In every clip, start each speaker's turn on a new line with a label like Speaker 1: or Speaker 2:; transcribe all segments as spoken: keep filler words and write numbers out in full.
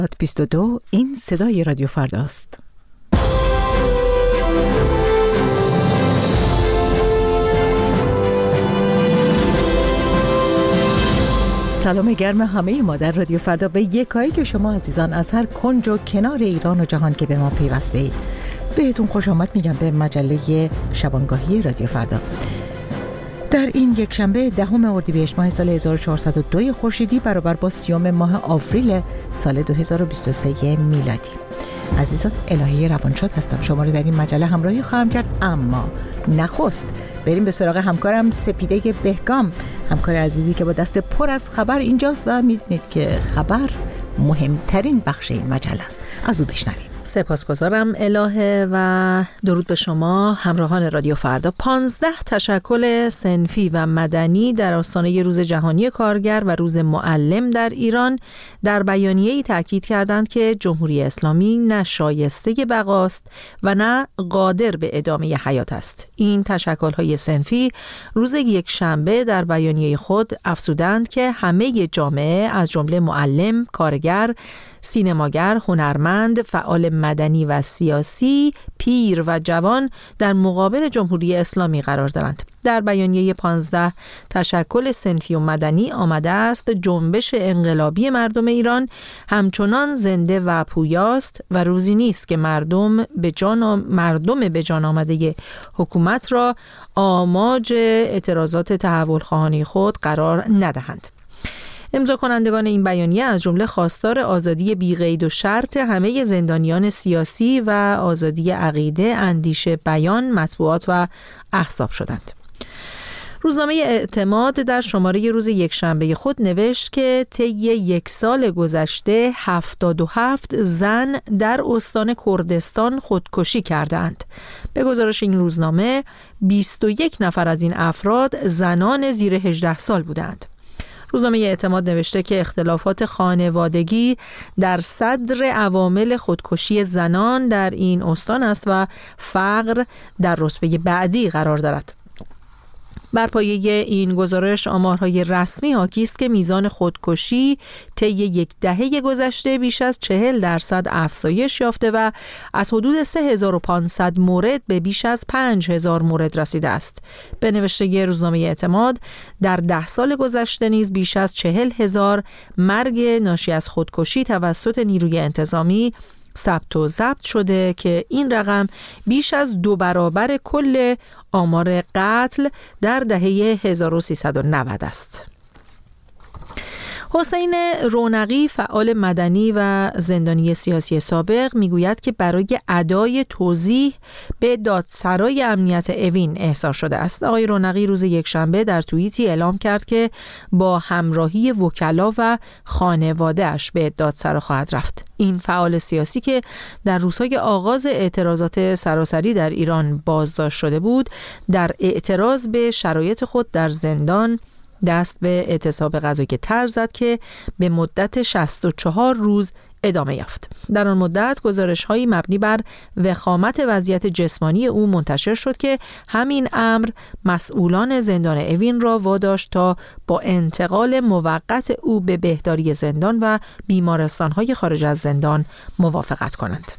Speaker 1: بیست و دو این صدای رادیو فرداست. سلام گرم همه ما در رادیو فردا به یکایی که شما عزیزان از هر کنج و کنار ایران و جهان که به ما پیوسته اید. بهتون خوش آمد میگم به مجله شبانگاهی رادیو فردا. در این یک شنبه دهم اردیبهشت ماه سال هزار و چهارصد و دو خورشیدی برابر با سیوم ماه آوریل سال دو هزار و بیست و سه میلادی. عزیزان، الهی روانشاد هستم، شما رو در این مجله همراهی خواهم کرد. اما نخست بریم به سراغ همکارم سپیده بهگام، همکار عزیزی که با دست پر از خبر اینجاست و میدونید که خبر مهمترین بخش این مجله است. از او بشنویم.
Speaker 2: سپاسگزارم الهه و درود به شما همراهان رادیو فردا. پانزده تشکل صنفی و مدنی در آستانه روز جهانی کارگر و روز معلم در ایران در بیانیه‌ای تاکید کردند که جمهوری اسلامی نه شایسته بقاست و نه قادر به ادامه حیات است. این تشکل‌های صنفی روز یک شنبه در بیانیه خود افزودند که همه جامعه از جمله معلم، کارگر، سینماگر، هنرمند، فعال مدنی و سیاسی، پیر و جوان در مقابل جمهوری اسلامی قرار دارند. در بیانیه پانزده تشکل صنفی و مدنی آمده است جنبش انقلابی مردم ایران همچنان زنده و پویاست و روزی نیست که مردم به جان مردم به جان آمده حکومت را آماج اعتراضات تحول خواهانی خود قرار ندهند. امضا کنندگان این بیانیه از جمله خواستار آزادی بی‌قید و شرط همه زندانیان سیاسی و آزادی عقیده، اندیشه، بیان، مطبوعات و احزاب شدند. روزنامه اعتماد در شماره روز یکشنبه خود نوشت که طی یک سال گذشته هفتاد و هفت زن در استان کردستان خودکشی کردند. به گزارش این روزنامه بیست و یک نفر از این افراد زنان زیر هجده سال بودند. روزنامه اعتماد نوشته که اختلافات خانوادگی در صدر عوامل خودکشی زنان در این استان است و فقر در رتبه بعدی قرار دارد. بر پایه این گزارش آمارهای رسمی حاکی است که میزان خودکشی طی یک دهه گذشته بیش از چهل درصد افزایش یافته و از حدود سه هزار و پانصد مورد به بیش از پنج هزار مورد رسیده است. به نوشته روزنامه اعتماد در ده سال گذشته نیز بیش از چهل هزار مرگ ناشی از خودکشی توسط نیروی انتظامی ثبت و ضبط شده که این رقم بیش از دو برابر کل آمار قتل در دهه هزار و سیصد و نود است. حسین رونقی، فعال مدنی و زندانی سیاسی سابق، میگوید که برای ادای توضیح به دادسرای امنیت اوین احضار شده است. آقای رونقی روز یکشنبه در توییتی اعلام کرد که با همراهی وکلا و خانواده‌اش به دادسرا خواهد رفت. این فعال سیاسی که در روزهای آغاز اعتراضات سراسری در ایران بازداشت شده بود، در اعتراض به شرایط خود در زندان دست به اعتصاب غذایی تر زد که به مدت شصت و چهار روز ادامه یافت. در آن مدت گزارش‌هایی مبنی بر وخامت وضعیت جسمانی او منتشر شد که همین امر مسئولان زندان اوین را واداشت تا با انتقال موقت او به بهداری زندان و بیمارستان‌های خارج از زندان موافقت کنند.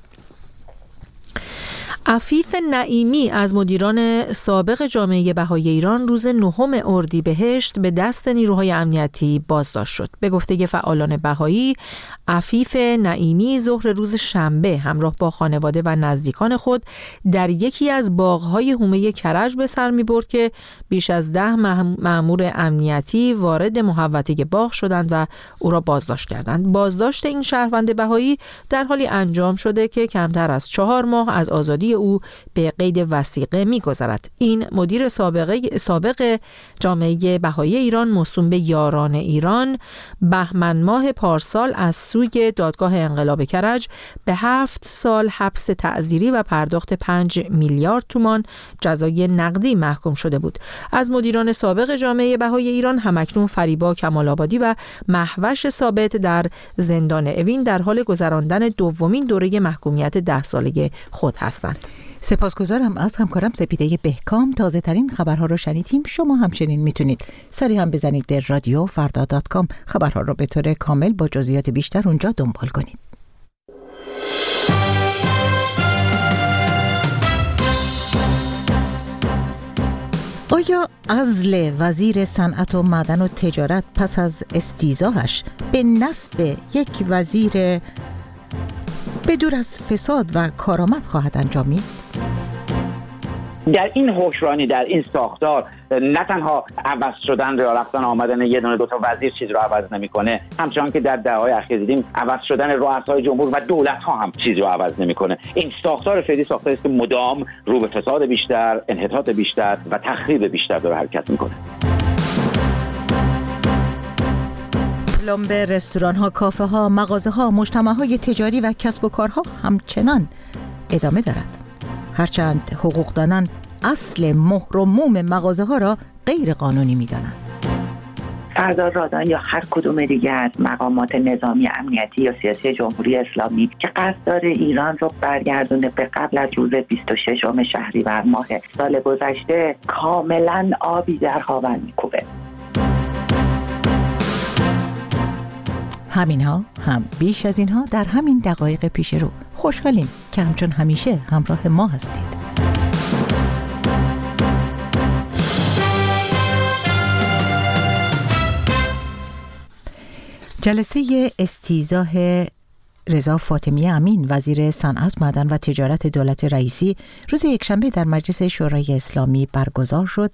Speaker 2: عفیف نعیمی از مدیران سابق جامعه بهایی ایران روز نهم اردیبهشت به دست نیروهای امنیتی بازداشت شد. به گفته فعالان بهایی، عفیف نعیمی ظهر روز شنبه همراه با خانواده و نزدیکان خود در یکی از باغ‌های حومه کرج به سر می‌برد که بیش از ده مأمور امنیتی وارد محوطه باغ شدند و او را بازداشت کردند. بازداشت این شهروند بهایی در حالی انجام شده که کمتر از چهار ماه از آزادی او به قید وثیقه می‌گذرد. این مدیر سابقه سابق جامعه بهایی ایران موسوم به یاران ایران بهمن ماه پارسال از سوی دادگاه انقلاب کرج به هفت سال حبس تعزیری و پرداخت پنج میلیارد تومان جزای نقدی محکوم شده بود. از مدیران سابق جامعه بهایی ایران همکنون فریبا کمال‌آبادی و مهوش ثابت در زندان اوین در حال گذراندن دومین دوره محکومیت ده ساله خود هستند.
Speaker 1: سپاسگزارم از همکارم سپیده بهکام. تازه ترین خبرها رو شنیدیم. شما همچنین میتونید سری هم بزنید به رادیو فردا دات کام. خبرها رو به طور کامل با جزئیات بیشتر اونجا دنبال کنید. آیا عزل وزیر صنعت و معدن و تجارت پس از استیضاحش به نصب یک وزیر به دور از فساد و کارآمد خواهد انجامید؟
Speaker 3: در این حکمرانی، در این ساختار، نه تنها عوض شدن یا رفتن آمدن یه دونه دو تا وزیر چیز رو عوض نمیکنه، همچنان که در دهه‌های اخیر دیدیم عوض شدن رؤسای جمهور و دولت‌ها هم چیزی رو عوض نمیکنه. این ساختار فعلی ساختاری است که مدام رو به فساد بیشتر، انحطاط بیشتر و تخریب بیشتر داره حرکت میکنه.
Speaker 1: پلمب رستوران‌ها، کافه‌ها، مغازه‌ها، مجتمع‌های تجاری و کسب و کارها همچنان ادامه دارد. هرچند حقوقدانان اصل مهر و موم مغازه‌ها را غیر قانونی می‌دانند.
Speaker 4: سردار رادان یا هر کدوم دیگه از مقامات نظامی، امنیتی یا سیاسی جمهوری اسلامی که قصد داره ایران رو برگردونه به قبل از روز بیست و ششم شهریور ماه سال گذشته، کاملاً آبی در هاون می‌کوبه.
Speaker 1: همینها هم بیش از اینها در همین دقایق پیش رو. خوشحالیم که همچون همیشه همراه ما هستید. جلسه استیضاح رضا فاطمی امین وزیر صنعت، معدن و تجارت دولت رئیسی روز یکشنبه در مجلس شورای اسلامی برگزار شد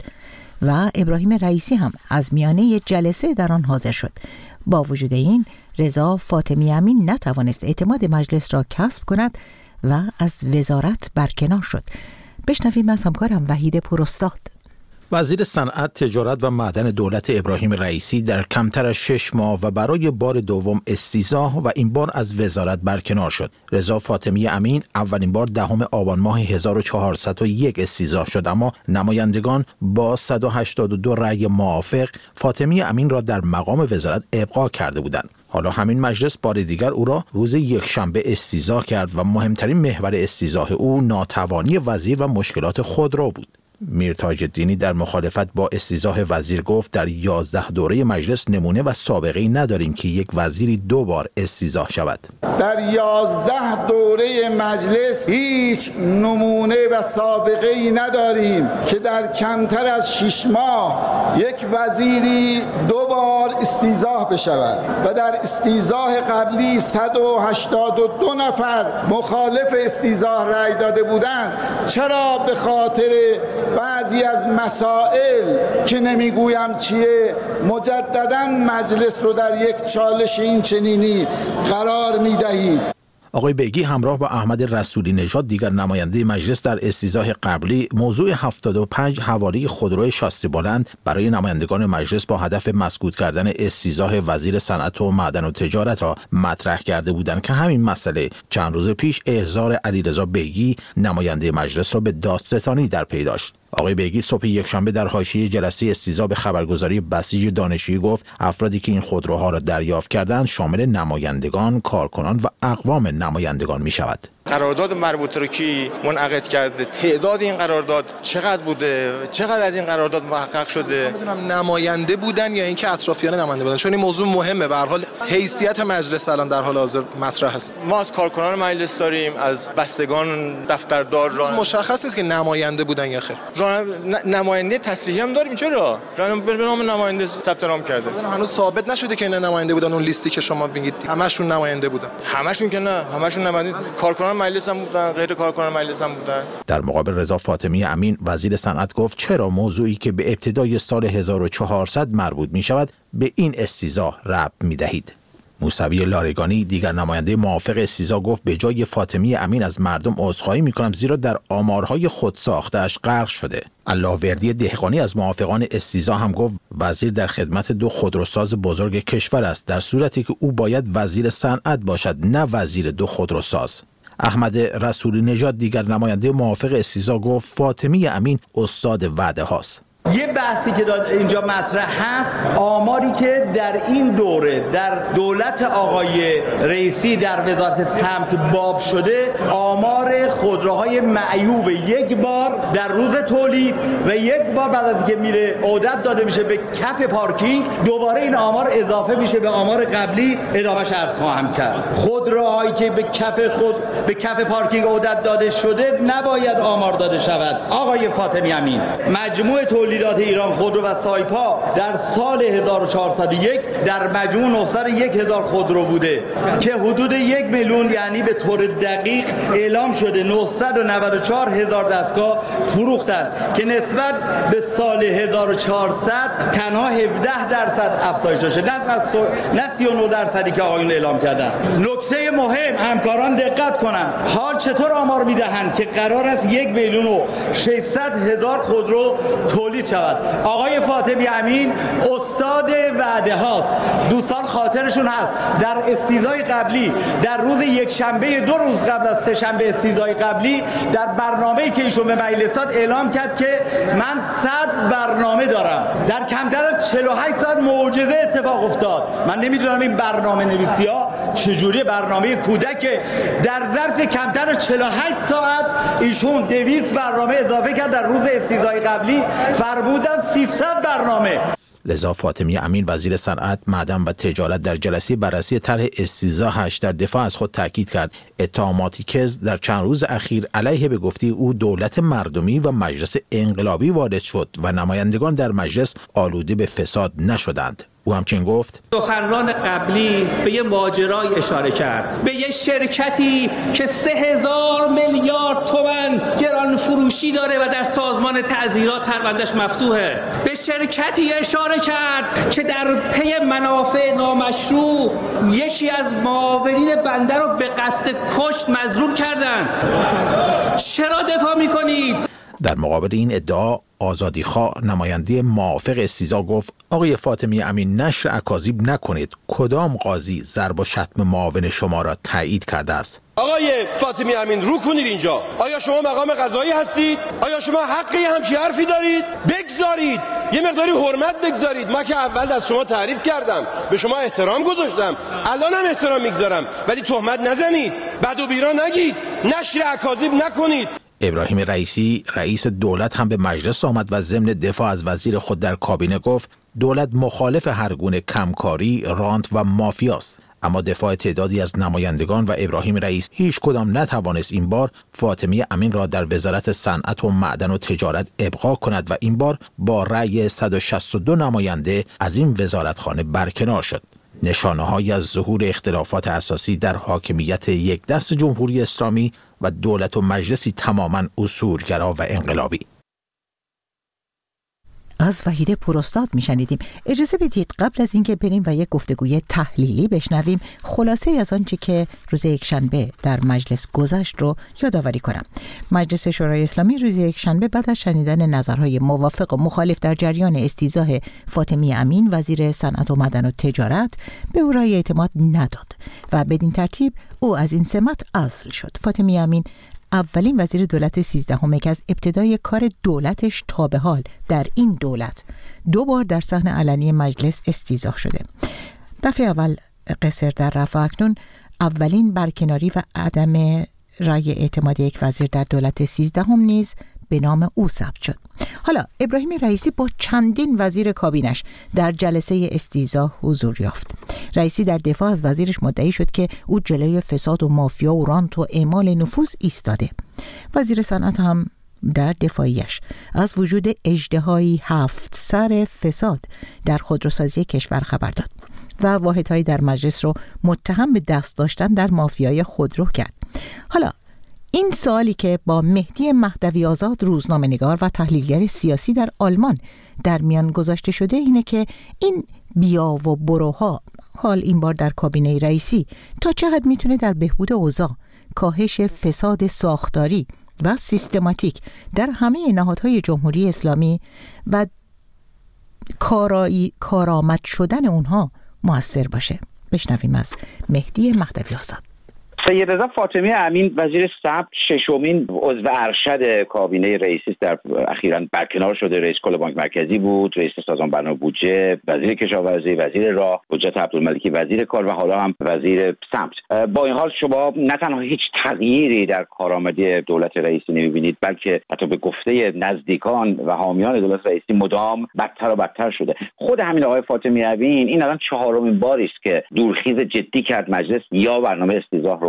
Speaker 1: و ابراهیم رئیسی هم از میانه جلسه در آن حاضر شد. با وجود این، رضا فاطمی امین نتوانست اعتماد مجلس را کسب کند و از وزارت برکنار شد. بشنویم از همکارم وحید پوراستاد.
Speaker 5: وزیر صنعت، تجارت و معدن دولت ابراهیم رئیسی در کمتر از شش ماه و برای بار دوم استیضاح و این بار از وزارت برکنار شد. رضا فاطمی امین اولین بار دهم آبان ماه هزار و چهارصد و یک استیضاح شد، اما نمایندگان با صد و هشتاد و دو رأی موافق فاطمی امین را در مقام وزارت ابقا کرده بودند. حالا همین مجلس بار دیگر او را روز یکشنبه استیضاح کرد و مهمترین محور استیضاح او ناتوانی وزیر و مشکلات خودرو بود. میر تاج الدینی در مخالفت با استیضاح وزیر گفت در یازده دوره مجلس نمونه و سابقه‌ای نداریم که یک وزیری دو بار استیضاح شود.
Speaker 6: در یازده دوره مجلس هیچ نمونه و سابقه‌ای نداریم که در کمتر از شش ماه یک وزیری دو بار استیضاح بشود و در استیضاح قبلی صد و هشتاد و دو نفر مخالف استیضاح رأی داده بودند. چرا به خاطر بعضی از مسائل که نمیگویم چیه مجدداً مجلس رو در یک چالش این چنینی قرار میدهید؟
Speaker 5: آقای بیگی همراه با احمد رسولی نژاد دیگر نماینده مجلس در استیضاح قبلی موضوع هفتاد و پنج حواله خودرو شاسی بلند برای نمایندگان مجلس با هدف مسکوت کردن استیضاح وزیر صنعت و معدن و تجارت را مطرح کرده بودند که همین مسئله چند روز پیش احضار علیرضا بیگی نماینده مجلس را به دادستانی در پی داشت. آقای بیگی صبح یکشنبه در حاشیه جلسه استیضاح به خبرگزاری بسیج دانشجویی گفت افرادی که این خودروها را دریافت کردند شامل نمایندگان، کارکنان و اقوام نمایندگان می شود.
Speaker 7: قرارداد مربوطه رو کی منعقد کرده؟ تعداد این قرارداد چقدر بوده؟ چقدر از این قرارداد محقق شده؟
Speaker 8: میدونم نماینده بودن یا اینکه اطرافیان نماینده بودن، چون این موضوع مهمه. به هر حال حیثیت مجلس الان در حال حاضر مطرح است.
Speaker 7: ما از کارکنان مجلس داریم، از بستگان دفتردار را
Speaker 8: مشخص است که نماینده بودن یا خیر.
Speaker 7: نماینده تصریحی هم داریم. چرا؟ به نام نماینده ثبت نام کرده.
Speaker 8: هنوز ثابت نشده که اینا نماینده بودن. اون لیستی که شما میگید همشون نماینده بودن.
Speaker 7: همشون که نه، همشون نماینده. کارکنان مجلس هم بودن، غیر کارکنان مجلس هم بودن.
Speaker 5: در مقابل رضا فاطمی امین وزیر صنعت گفت چرا موضوعی که به ابتدای سال هزار و چهارصد مربوط می شود به این استیضاح ربط می دهید. موسوی لارگانی دیگر نماینده موافق استیضاح گفت به جای فاطمی امین از مردم عذرخواهی می‌کنم زیرا در آمارهای خود ساخته‌اش غرق شده. اللهوردی دهقانی از موافقان استیضاح هم گفت وزیر در خدمت دو خودروساز بزرگ کشور است در صورتی که او باید وزیر صنعت باشد نه وزیر دو خودروساز. احمد رسولی نژاد دیگر نماینده موافق استیضاح گفت فاطمی امین استاد وعده هاست.
Speaker 9: یه بحثی که اینجا مطرح هست، آماری که در این دوره در دولت آقای رئیسی در وزارت سمت باب شده، آمار خودروهای معیوب یک بار در روز تولید و یک بار بعد از اینکه میره عودت داده میشه به کف پارکینگ، دوباره این آمار اضافه میشه به آمار قبلی. ادامهش عرض خواهم کرد. خودروهایی که به کف خود به کف پارکینگ عودت داده شده نباید آمار داده شود. آقای فاطمی امین، مجموع تولید تولیدات ایران خودرو و سایپا در سال هزار و چهارصد و یک در مجموع نهصد و یک هزار خودرو بوده که حدود یک میلیون، یعنی به طور دقیق اعلام شده نهصد و نود و چهار هزار دستگاه فروختند که نسبت به سال هزار و چهارصد تنها هفده درصد افزایش داشته، نه سی و نه درصدی که آقایون اعلام کردن. نکته مهم، همکاران دقت کنند، حال چطور آمار میدهند که قرار است یک میلیون و ششصد هزار خودرو تولید شود. آقای فاطمی امین استاد وعده هاست، دوستان خاطرشون هست در استیضای قبلی در روز یک شنبه دو روز قبل از سه شنبه استیضای قبلی در برنامه‌ای که ایشون به مجلسات اعلام کرد که من صد برنامه دارم. در کمتر از چهل و هشت ساعت معجزه اتفاق افتاد. من نمیدونم این برنامه نویسی‌ها چجوری برنامه کودک در ظرف کمتر از چهل و هشت ساعت ایشون دویست برنامه اضافه کرد، در روز استیضای قبلی فرمودن سیصد برنامه.
Speaker 5: لذا فاطمی امین وزیر صنعت، معدن و تجارت در جلسه بررسی طرح استیضاحش در دفاع از خود تاکید کرد اتهاماتی که در چند روز اخیر علیه به گفته او دولت مردمی و مجلس انقلابی وارد شد و نمایندگان در مجلس آلوده به فساد نشدند. او همچنین گفت
Speaker 10: سخنران قبلی به یه ماجرای اشاره کرد، به یه شرکتی که سه هزار میلیارد تومان گران فروشی داره و در سازمان تعزیرات پروندهش مفتوحه. به شرکتی اشاره کرد که در پی منافع نامشروع یکی از معاونین بنده رو به قصد کشت مظلوم کردند. چرا دفاع میکنید؟
Speaker 5: در مقابل این ادعا آزادیخواه نماینده موافق استیضاح گفت آقای فاطمی امین نشر اکاذیب نکنید. کدام قاضی ضرب و شتم معاون شما را تایید کرده است؟
Speaker 11: آقای فاطمی امین رو کنید اینجا. آیا شما مقام قضایی هستید؟ آیا شما حقی همچی حرفی دارید؟ بگذارید یه مقداری حرمت بگذارید. ما که اول از شما تعریف کردم، به شما احترام گذاشتم، الان هم احترام میگذارم، ولی تهمت نزنید، بد و بیرا نگید، نشر اکاذیب نکنید.
Speaker 5: ابراهیم رئیسی رئیس دولت هم به مجلس آمد و ضمن دفاع از وزیر خود در کابینه گفت دولت مخالف هر گونه کمکاری، رانت و مافیاست. اما دفاع تعدادی از نمایندگان و ابراهیم رئیس هیچ کدام نتوانست این بار فاطمی امین را در وزارت صنعت و معدن و تجارت ابقا کند و این بار با رأی صد و شصت و دو نماینده از این وزارتخانه برکنار شد. نشانه‌هایی از ظهور اختلافات اساسی در حاکمیت یک دست جمهوری اسلامی و دولت و مجلسی تماماً اصولگرا و انقلابی.
Speaker 1: از وحیده پوراستاد میشنیدیم. اجازه بدید قبل از اینکه بریم و یک گفتگوی تحلیلی بشنویم خلاصه از آنچه که روز یکشنبه در مجلس گذشت رو یادآوری کنم. مجلس شورای اسلامی روز یکشنبه بعد از شنیدن نظرهای موافق و مخالف در جریان استیضاح فاطمی امین وزیر صنعت و معدن و تجارت به او رأی اعتماد نداد و بدین ترتیب او از این سمت عزل شد. فاطمی امین اولین وزیر دولت سیزدهم که از ابتدای کار دولتش تا به حال در این دولت دو بار در صحن علنی مجلس استیضاح شده. دفعه اول قصر در رفع، اکنون اولین برکناری و عدم رأی اعتماد یک وزیر در دولت سیزدهم نیز به نام او ثبت شد. حالا ابراهیم رئیسی با چندین وزیر کابینش در جلسه استیضاح حضور یافت. رئیسی در دفاع از وزیرش مدعی شد که او جلوی فساد و مافیا و رانت و اعمال نفوذ ایستاده. وزیر صنعت هم در دفاعیش از وجود اژدهایی هفت سر فساد در خودروسازی کشور خبر داد و واحدهایی در مجلس رو متهم به دست داشتن در مافیای خودرو کرد. حالا این سوالی که با مهدی مهدوی آزاد روزنامه‌نگار و تحلیلگر سیاسی در آلمان در میان گذاشته شده اینه که این بیا و بروها حال این بار در کابینه رئیسی تا چقدر میتونه در بهبود اوضاع، کاهش فساد ساختاری و سیستماتیک در همه نهادهای جمهوری اسلامی و کارایی کارآمد شدن اونها مؤثر باشه. بشنویم از مهدی مهدوی آزاد.
Speaker 3: سید رضا فاطمی امین وزیر ثبت ششمین عضو ارشد کابینه رئیسی در اخیراً برکنار شده. رئیس کل بانک مرکزی بود، رئیس سازمان برنامه بودجه، وزیر کشاورزی، وزیر راه، حجت عبدالملکی وزیر کار و حالا هم وزیر ثبت. با این حال شما نه تنها هیچ تغییری در کارآمدی دولت رئیسی نمی‌بینید، بلکه حتی به گفته نزدیکان و حامیان دولت رئیسی مدام بدتر و بدتر شده. خود همین آقای فاطمی امین این الان چهارمین باری است که دورخیز جدی کرد مجلس یا برنامه استیضاح رو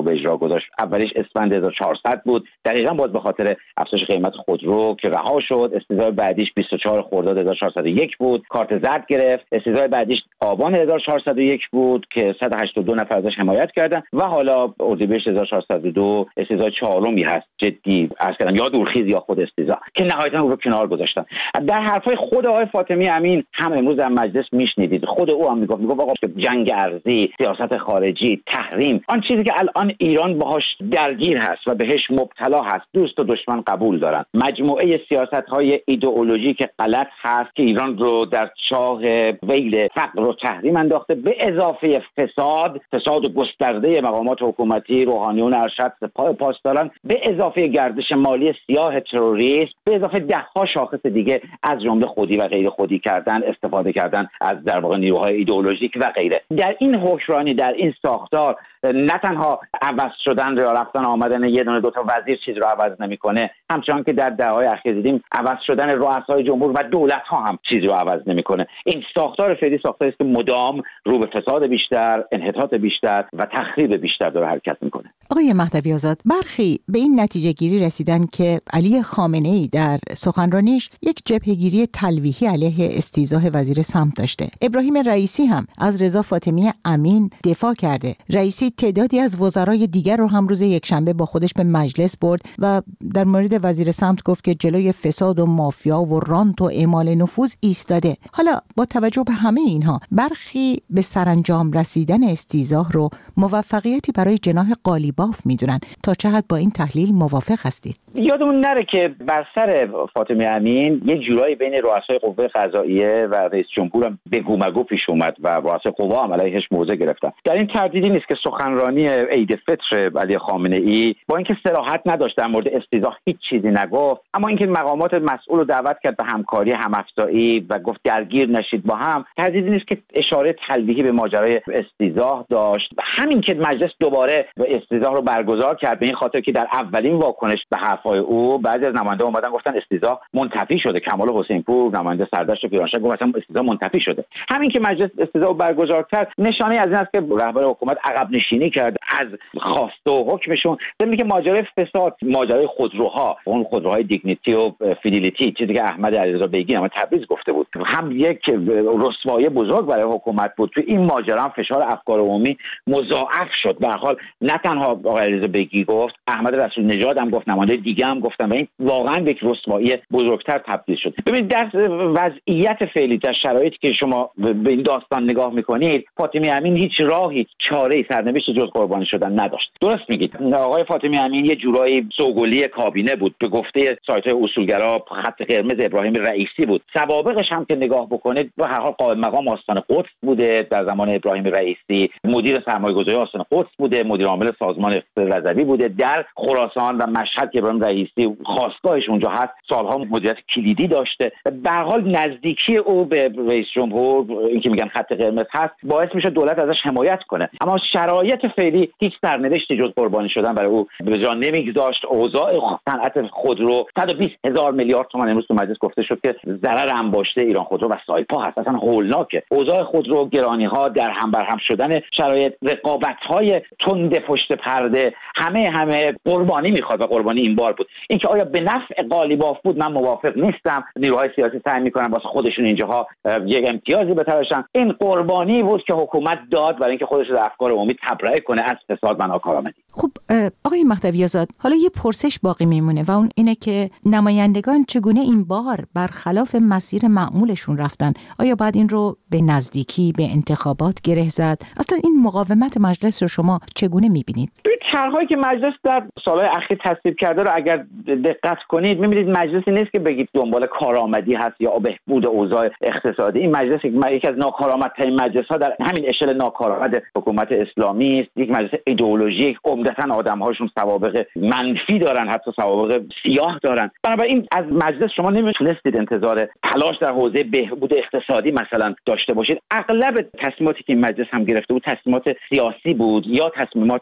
Speaker 3: به اجرا گذاشت. اولیش اسفند هزار و چهارصد بود، دقیقاً باز به خاطر افزایش قیمت خودرو که رها شد. استیضاح بعدیش بیست و چهار خرداد هزار و چهارصد و یک بود، کارت زرد گرفت. استیضاح بعدیش آبان هزار و چهارصد و یک بود که صد و هشتاد و دو نفر ازش حمایت کردن و حالا اردیبهشت هزار و چهارصد و دو استیضاح چهارمی هست جدی عرض کردم، یا دورخیز یا خود استیضاح که نهایتاً او رو کنار گذاشتن. در حرفای خود آقای فاطمی امین هم امروز در مجلس میشنیدید، خود او هم میگفت میگفت آقا جنگ ارضی، سیاست خارجی، تحریم، آن چیزی که الان ایران باهاش درگیر هست و بهش مبتلا هست، دوست و دشمن قبول دارن. مجموعه سیاست‌های ایدئولوژیک غلط هست که ایران رو در چاه ویل فقر و تحریم انداخته، به اضافه فساد، فساد گسترده مقامات حکومتی، روحانیون ارشد، سپاه پاسداران، به اضافه گردش مالی سیاه تروریست، به اضافه ده‌ها شاخص دیگه از جمله خودی و غیر خودی کردن، استفاده کردن از در واقع نیروهای ایدئولوژیک و غیره. در این حکمرانی، در این ساختار، نه تنها عوض شدن یا رفتن آمدن یه دونه دو تا وزیر چیز رو عوض نمیکنه، همچنان که در دهه‌های اخیر دیدیم عوض شدن رؤسای جمهور و دولت‌ها هم چیزی رو عوض نمیکنه. این ساختار فعلی ساختاری است که مدام رو به فساد بیشتر، انحطاط بیشتر و تخریب بیشتر داره حرکت میکنه.
Speaker 1: آقای مهدوی آزاد، برخی به این نتیجه گیری رسیدن که علی خامنه‌ای در سخنرانیش یک جبهه‌گیری تلویحی علیه استیضاح وزیر سمت داشته. ابراهیم رئیسی هم از رضا فاطمی امین دفاع کرده. رئیسی تعدادی از وزرای دیگر رو هم روز یکشنبه با خودش به مجلس برد و در مورد وزیر سمت گفت که جلوی فساد و مافیا و رانت و اعمال نفوذ ایستاده. حالا با توجه به همه اینها، برخی به سرانجام رسیدن استیضاح رو موفقیتی برای جناح قالیباف میدونن. تا چه حد با این تحلیل موافق هستید؟
Speaker 3: یادمون نره که بر سر فاطمی امین یه جورایی بین رؤسای قوه قضاییه و رئیس جمهور هم بگو مگو پیش اومد و رؤسای قوا هم علیهش موضع گرفتن. در این تردیدی نیست که سخنرانی عید فطر علی خامنه‌ای با اینکه صراحت نداشت در مورد استیضاح هیچ چیزی نگفت، اما اینکه مقامات مسئول رو دعوت کرد به همکاری هم‌افزایی و گفت درگیر نشید با هم، تردیدی نیست که اشاره تلویحی به ماجرای استیضاح داشت. همین که مجلس دوباره استیضاح رو برگزار کرد به این خاطر که در اولین واکنش به حرفای او بعضی از نمایندگان اومدن گفتن استیضاح منتفی شده. کمال حسین پور نماینده سردشت پیرانشاه گفت اصلا استیضاح منتفی شده. همین که مجلس استیضاح رو برگزار کرد نشانه از این است که رهبر حکومت عقب نشینی کرد از خواسته و حکمشون. ضمن که ماجرای فساد، ماجرای خودروها، اون خودروهای دیگنیتی و فیدلیتی، چیزی که احمد علیرضا بیگی هم تبریز گفته بود، هم یک رسوایی بزرگ برای حکومت بود. تو این ماجرا هم فشار افکار عمومی مضاعف شد. به هر حال نه تنها آقای علیرضا بیگی گفت، احمد رسول نژاد هم گفت، نماینده دیگه هم گفتن و این واقعا یک رسوایی بزرگتر تبدیل شد. ببینید در وضعیت فعلی، در شرایطی که شما به این داستان نگاه میکنید، فاطمی امین هیچ راهی، چاره‌ای سرنوشت جز قربانی شدن نداشت. درست میگید. آقای فاطمی امین یه جورایی سوگلی کابینه بود. به گفته سایت‌های اصولگرا خط قرمز ابراهیم رئیسی بود. سوابقش هم که نگاه بکنید به هر حال قائم مقام آستان قدس بوده در زمان ابراهیم رئیسی، مدیر سرمایه‌گذاری آستان قدس بوده، مدیر عامل سازمان اقتصاد رضوی بوده. در خراسان و مشهد که ابراهیم رئیسی خاستگاهش اونجا هست، سالها مدیریت کلیدی داشته. به هر حال نزدیکی او به رئیس جمهور، این که میگن خط قرمز هست، باعث میشه دولت ازش حمایت کنه. اما شرایط فعلی هیچ سرنوشتی جز قربانی شدن برای او به جا نمیگذاشت. اوضاع صنعت خودرو صد و بیست هزار میلیارد تومان امروز تو مجلس گفته شد که ضرر انباشته ایران خودرو و سایپا هست. اصلا هولناکه. اوضاع خودرو، گرانی‌ها، در هم بر هم شدن شرایط، رقابت‌های تند پشت پرده، همه همه قربانی میخواد و قربانی این بار بود. اینکه آیا به نفع قالیباف بود، من موافق نیستم. نیروهای سیاسی سعی میکنن واسه خودشون اینجاها یک امتیازی بتراشن. این قربانی بود که حکومت داد برای اینکه خودش در افکار عمومی تبرئه کنه از فساد و ناکارآمدی.
Speaker 1: خب آقای مهدوی آزاد، حالا یه پرسش باقی میمونه و اون اینه که نمایندگان چگونه این بار برخلاف مسیر معمولشون رفتن؟ آیا بعد این رو به نزدیکی به انتخابات گره زد؟ اصلا این مقاومت مجلس رو شما چگونه میبینید؟
Speaker 3: طرح‌هایی که مجلس در سالهای اخیر تصویب کرده رو اگر دقت کنید می‌بینید مجلسی نیست که بگید دنبال کارآمدی هست یا بهبود اوضاع اقتصادی. این مجلس یکی از ناکارآمدترین مجلس‌ها در همین اشل ناکارآمد حکومت اسلامی است. یک مجلس ایدئولوژیک، عمدتاً آدم‌هاشون سوابق منفی دارن، حتی سوابق سیاه دارن. بنابراین از مجلس شما نمی‌تونستید انتظار تلاش در حوزه بهبود اقتصادی مثلا داشته باشید. اغلب تصمیماتی که این مجلس هم گرفته بود تصمیمات سیاسی بود یا تصمیمات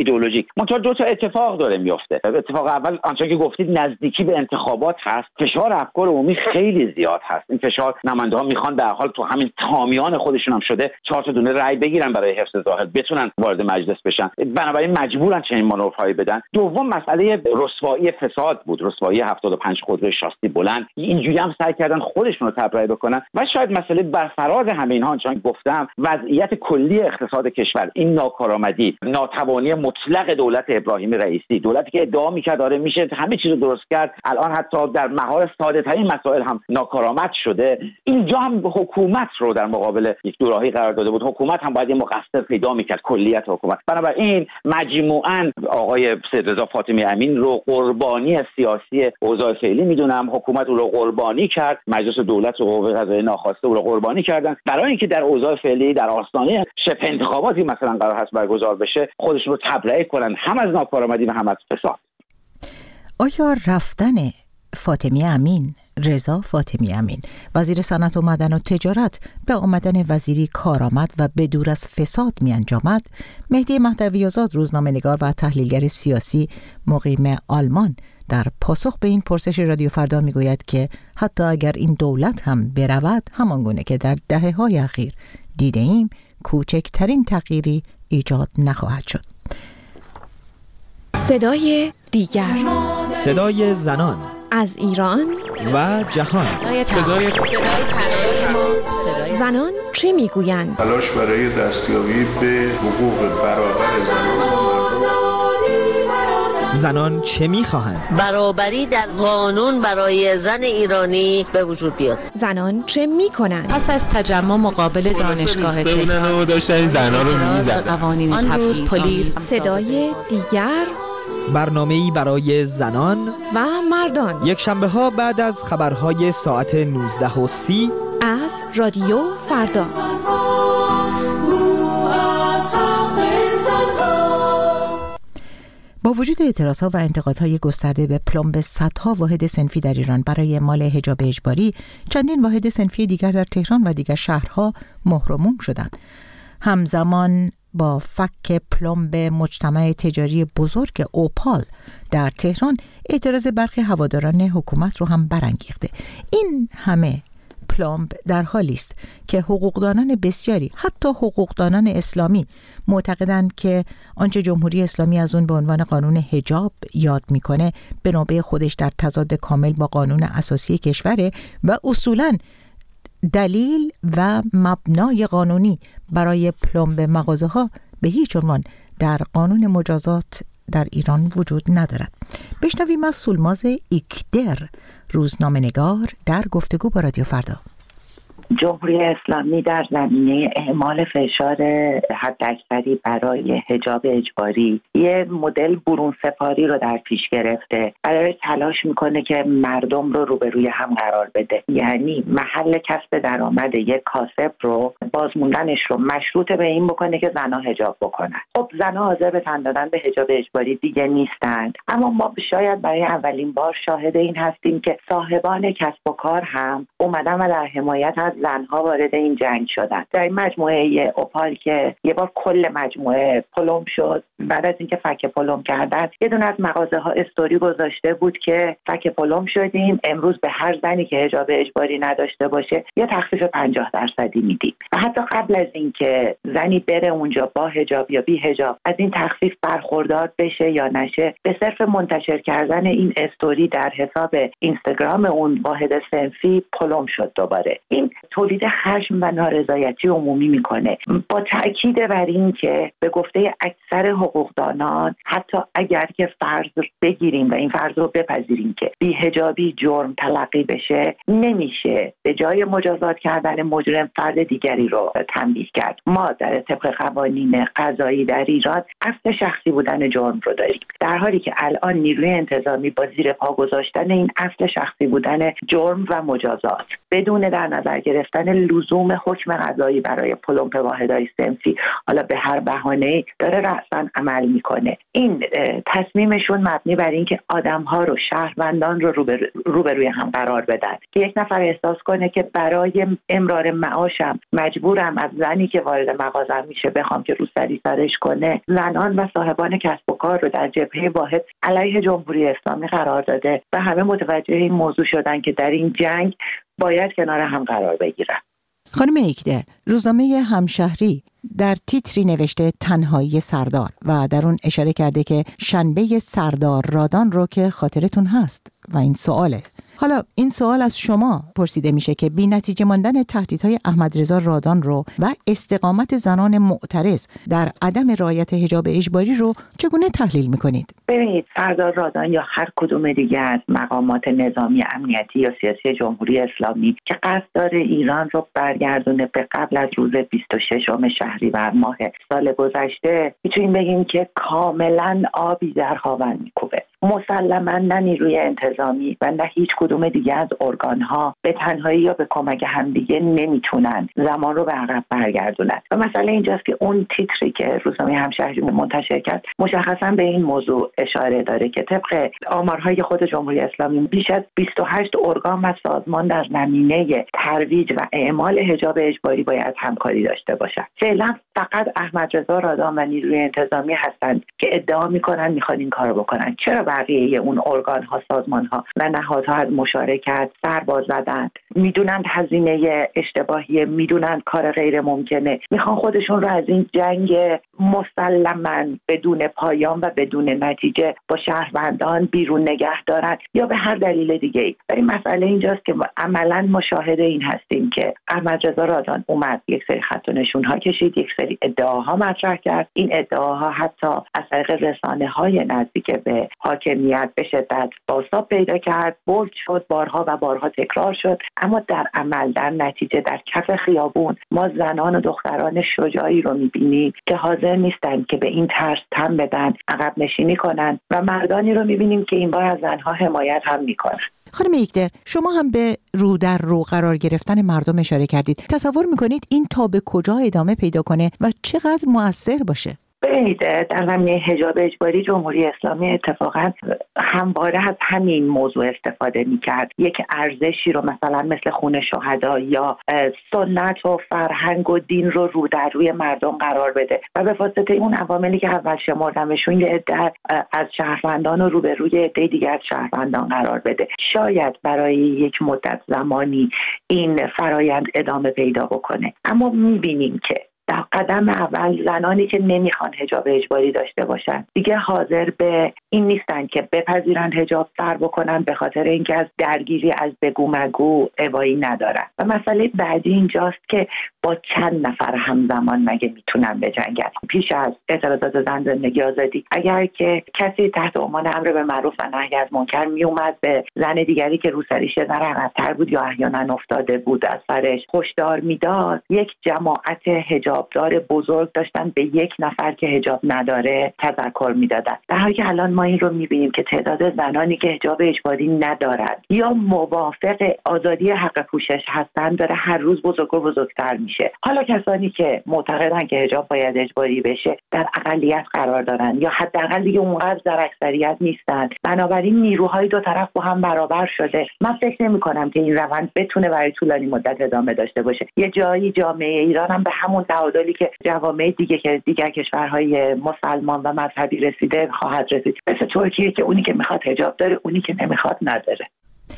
Speaker 3: ایدئولوژیک. منتها دو تا اتفاق داره میفته. اتفاق اول آنچه که گفتید نزدیکی به انتخابات هست، فشار افکار عمومی خیلی زیاد هست. این فشار نماینده ها میخوان در حال تو همین تامیان خودشون هم شده چهار تا دونه رأی بگیرن برای حفظ ظاهر بتونن وارد مجلس بشن، بنابراین مجبورن چنین مانورهایی بدن. دوم مسئله رسوایی فساد بود، رسوایی هفتاد و پنج خودروی شاسی بلند. اینجوری هم سعی کردن خودشون رو تبرئه بکنن و شاید مسئله برفراز همه اینها چون گفتم وضعیت کلی اقتصاد کشور، این ناکارآمدی، ناتوانی مطلق دولت ابراهیم رئیسی، دولتی که ادعا می‌کرد داره میشه همه چیز رو درست کرد، الان حتی در مهار ساده‌ترین مسائل هم ناکارآمد شده. اینجا هم حکومت رو در مقابل یک دوراهی قرار داده بود. حکومت هم باید یه مقصر پیدا می‌کرد، کلیت حکومت. بنابراین مجموعاً آقای سیدرضا فاطمی امین رو قربانی سیاسی اوضاع فعلی میدونم. حکومت رو قربانی کرد، مجلس دولت و قوه قضاییه ناخواسته رو قربانی کردن برای اینکه در اوضاع فعلی در آستانه شبه انتخاباتی مثلا قرار هست برگزار بشه خودشون رو تبرئه کنن، هم از ناکارآمدی و هم از فساد.
Speaker 1: آیا رفتن فاطمی امین، رضا فاطمی امین، وزیر صنعت و معدن و تجارت به آمدن وزیری کارآمد و بدور از فساد می انجامد؟ مهدی مهدوی‌آزاد، روزنامه‌نگار و تحلیلگر سیاسی مقیم آلمان، در پاسخ به این پرسش رادیو فردا می گوید که حتی اگر این دولت هم برود، همان گونه که در دهه‌های اخیر دیده ایم، کوچکترین تغییری ایجاد نخواهد شد.
Speaker 12: صدای دیگر،
Speaker 13: صدای زنان
Speaker 12: از ایران
Speaker 13: و جهان.
Speaker 12: صدای زنان چه میگویند؟
Speaker 14: تلاش برای دستیابی به حقوق برابر زنان.
Speaker 13: زنان چه میخواهند؟
Speaker 15: برابری در قانون برای زن ایرانی به وجود بیاد.
Speaker 12: زنان چه میکنند؟
Speaker 16: پس از تجمع مقابل دانشگاه
Speaker 17: تهران داشتن زنان رو میزدن.
Speaker 16: آن روز پلیس.
Speaker 12: صدای دیگر،
Speaker 13: برنامه‌ای برای زنان
Speaker 12: و مردان،
Speaker 13: یک شنبه ها بعد از خبرهای ساعت نوزده و سی
Speaker 12: از رادیو فردا.
Speaker 1: با وجود اعتراضها و انتقادهای گسترده به پلمب صدها واحد صنفی در ایران برای اعمال حجاب اجباری، چندین واحد صنفی دیگر در تهران و دیگر شهرها مهر و موم شدند. همزمان با فک پلمب مجتمع تجاری بزرگ اوپال در تهران، اعتراض برخی هواداران حکومت رو هم برانگیخته. این همه پلمب در حالی است که حقوقدانان بسیاری، حتی حقوقدانان اسلامی، معتقدند که آنچه جمهوری اسلامی از اون به عنوان قانون حجاب یاد میکنه به نوبه خودش در تضاد کامل با قانون اساسی کشوره و اصولاً دلیل و مبنای قانونی برای پلمب مغازه ها به هیچ عنوان در قانون مجازات در ایران وجود ندارد. بشنویم از سولماز ایکدر، روزنامه‌نگار، در گفتگو با رادیو فردا.
Speaker 4: جمهوری اسلامی در زمینه اعمال فشار حداکثری برای حجاب اجباری یه مدل برون سپاری رو در پیش گرفته. برای تلاش میکنه که مردم رو روبروی هم قرار بده، یعنی محل کسب درآمد یک کاسب رو، بازموندنش رو مشروط به این بکنه که زنها حجاب بکنن. خب زنها حاضر به تن دادن به حجاب اجباری دیگه نیستند، اما ما شاید برای اولین بار شاهد این هستیم که صاحبان کسب و کار هم اومدن و در حمایت از زنها وارد این جنگ شدن. در این مجموعه اوپال که یه بار کل مجموعه پلم شد، بعد از اینکه فک پلم کردن، یه دونه از مغازه ها استوری گذاشته بود که فک پلم شدیم، امروز به هر زنی که حجاب اجباری نداشته باشه یه تخفیف پنجاه درصدی میدیم. و حتی قبل از اینکه زنی بره اونجا با حجاب یا بی حجاب از این تخفیف برخوردار بشه یا نشه، به صرف منتشر کردن این استوری در حساب اینستاگرام اون واحد صنفی پلم شد دوباره. این تولید خشم و نارضایتی عمومی میکنه، با تاکید بر این که به گفته اکثر حقوقدانان حتی اگر که فرض بگیریم و این فرض رو بپذیریم که بی‌حجابی جرم تلقی بشه، نمیشه به جای مجازات کردن مجرم فرد دیگری رو تنبیه کرد. ما در طبق قوانین قضایی در ایران اصل شخصی بودن جرم رو داریم، در حالی که الان نیروی انتظامی با زیر پا گذاشتن این اصل شخصی بودن جرم و مجازات بدون در نظر گرفتن لزوم حکم قضایی برای پلمپ واحدهای صنفی، حالا به هر بهانه‌ای داره رأساً عمل میکنه. این تصمیمشون مبنی بر این که آدم‌ها رو، شهروندان رو روبروی هم قرار بدن که یک نفر احساس کنه که برای امرار معاشم مجبورم از زنی که وارد مغازم میشه بخوام که روسری سرش کنه. زن زنان و صاحبان کسب و کار رو در جبهه واحد علیه جمهوری اسلامی قرار داده و همه متوجه این موضوع شدن که در این جنگ باید کنار هم قرار بگیرن.
Speaker 1: خانم یکدر، روزنامه همشهری در تیتری نوشته تنهایی سردار و در اون اشاره کرده که شنبه سردار رادان رو که خاطرتون هست و این سواله. حالا این سوال از شما پرسیده میشه که بی نتیجه ماندن تهدیدهای احمد رضا رادان رو و استقامت زنان معترض در عدم رعایت حجاب اجباری رو چگونه تحلیل میکنید؟
Speaker 4: ببینید، سردار رادان یا هر کدوم دیگه از مقامات نظامی امنیتی یا سیاسی جمهوری اسلامی که قصد داره ایران رو برگردونه به قبل از روز بیست و ششم شهریور ماه سال گذشته، میتونیم بگیم که کاملا آبی در هاون میکوبه. مسلما نه نیروی انتظامی و نه هیچ کدوم دیگه از ارگان‌ها به تنهایی یا به کمک همدیگه نمیتونن زمان رو به عقب برگردونن. و مسئله اینجاست که اون تیتری که روزنامه همشهری منتشر کرد مشخصا به این موضوع اشاره داره که طبق آمارهای خود جمهوری اسلامی بیش از بیست و هشت ارگان و سازمان در زمینه ترویج و اعمال حجاب اجباری باید همکاری داشته باشند. فعلا فقط احمد رضا رادان و نیروی انتظامی هستند که ادعا میکنن میخوان این کارو بکنن. چرا بقیه اون ارگان‌ها، سازمان‌ها و نهادها از مشارکت سر باز زدن؟ میدونن هزینه اشتباهیه، میدونن کار غیر ممکنه، میخوان خودشون رو از این جنگ مسلماً بدون پایان و بدون نتیجه با شهروندان بیرون نگه دارن یا به هر دلیل دیگه‌ای. ولی مسئله اینجاست که عملاً مشاهده این هستیم که احمد رضا رادان اومد یک سری خط و نشون‌ها کشید، یک سری ادعاها مطرح کرد. این ادعاها حتی از طریق رسانه‌های نزدیک به حاکمیت به شدت بازتاب پیدا کرد، بولد شد، بارها و بارها تکرار شد، اما در عمل در نتیجه در کف خیابون ما زنان و دختران شجاعی رو می‌بینیم که حاضر نیستند که به این ترس تن بدن، عقب نشینی کنن و مردانی رو می‌بینیم که این بار از زنها حمایت هم می‌کنن.
Speaker 1: خانم یکدر، شما هم به رو در رو قرار گرفتن مردم اشاره کردید. تصور می‌کنید این تا به کجا ادامه پیدا کنه و چقدر مؤثر باشه؟
Speaker 4: ببینید، در زمینه حجاب اجباری جمهوری اسلامی اتفاقا همواره از همین موضوع استفاده میکرد. یک ارزشی رو مثلا مثل خون شهدا یا سنت و فرهنگ و دین رو رو در روی مردم قرار بده و به واسطه اون عواملی که اول شمردمشون یه عده از شهروندان رو رو به روی عده دیگر از شهروندان قرار بده. شاید برای یک مدت زمانی این فرایند ادامه پیدا بکنه، اما میبینیم که در قدم اول زنانی که نمیخوان حجاب اجباری داشته باشن دیگه حاضر به این نیستن که بپذیرن حجاب سر بکنن به خاطر اینکه از درگیری از بگو مگو ابایی ندارن. و مسئله بعدی اینجاست که با چند نفر همزمان مگه میتونن بجنگن؟ پیش از اعتراضات زن زندگی آزادی اگر که کسی تحت عنوان امر به معروف و نهی از منکر میومد به زن دیگری که روسریش در عقب‌تر بود یا احیانا افتاده بود از سرش هشدار میداد، یک جماعت حجابدار بزرگ داشتن به یک نفر که حجاب نداره تذکر میدادن. در حالی که الان ما این رو میبینیم که تعداد زنانی که حجاب اجباری ندارند یا موافق آزادی حق پوشش هستند داره هر روز بزرگ و بزرگتر میشه. حالا کسانی که معتقدن که حجاب باید اجباری بشه در اقلیت قرار دارن یا حداقل دیگه اونقدر در اکثریت نیستن، بنابراین نیروهای دو طرف با هم برابر شده. من فکر نمی‌کنم که این روند بتونه برای طولانی مدت ادامه داشته باشه. یه جایی جامعه ایران هم به همون تعادلی که جوامع دیگه که دیگر کشورهای مسلمان و مذهبی رسیده خواهد رسید، مثل ترکیه که اونی که میخواد حجاب داره، اونی که نمیخواد نداره.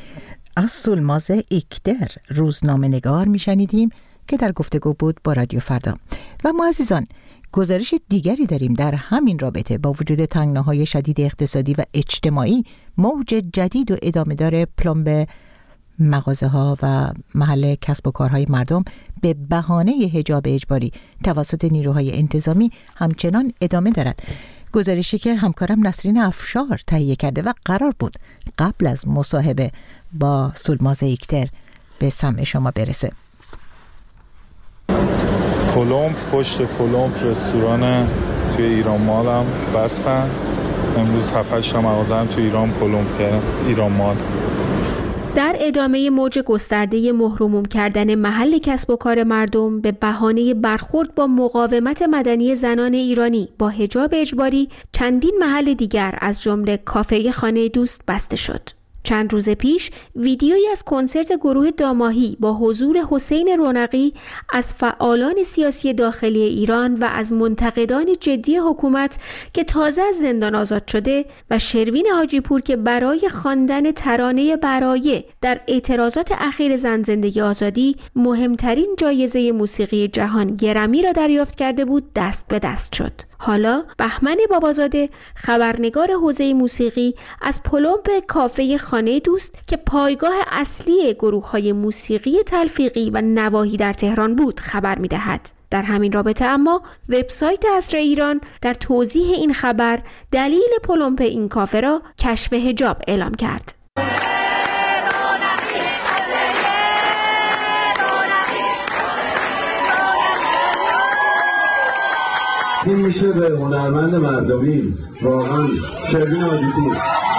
Speaker 1: از سولماز یکدر روزنامه‌نگار میشنیدیم که در گفتگو بود با رادیو فردا. و ما عزیزان گزارش دیگری داریم در همین رابطه. با وجود تنگناهای شدید اقتصادی و اجتماعی، موج جدید و ادامه دار پلمب مغازه ها و محل کسب و کارهای مردم به بهانه حجاب اجباری توسط نیروهای انتظامی همچنان ادامه دارد. گزارشی که همکارم نسرین افشار تهیه کرده و قرار بود قبل از مصاحبه با سولماز یکدر به سمع شما برسه.
Speaker 18: پلمب پشت پلمب رستوران توی ایران مال هم بستن. امروز هفت هشت تا مغازه هم توی ایران پلمب کردن. ایران مال
Speaker 19: در ادامه موج گسترده محروم کردن محل کسب و کار مردم به بهانه برخورد با مقاومت مدنی زنان ایرانی با حجاب اجباری، چندین محل دیگر از جمله کافه خانه دوست بسته شد. چند روز پیش ویدیویی از کنسرت گروه داماهی با حضور حسین رونقی از فعالان سیاسی داخلی ایران و از منتقدان جدی حکومت که تازه از زندان آزاد شده و شروین حاجی پور که برای خواندن ترانه برایه در اعتراضات اخیر زن زندگی آزادی مهمترین جایزه موسیقی جهان گرمی را دریافت کرده بود دست به دست شد. حالا بهمن بابازاده خبرنگار حوزه موسیقی از پلمپ کافه خانه دوست که پایگاه اصلی گروه‌های موسیقی تلفیقی و نواحی در تهران بود خبر می‌دهد. در همین رابطه اما وبسایت عصر ایران در توضیح این خبر دلیل پلمپ این کافه را کشف حجاب اعلام کرد.
Speaker 20: این میشه به هنرمند مردمی واقعا شروین حاجی پور.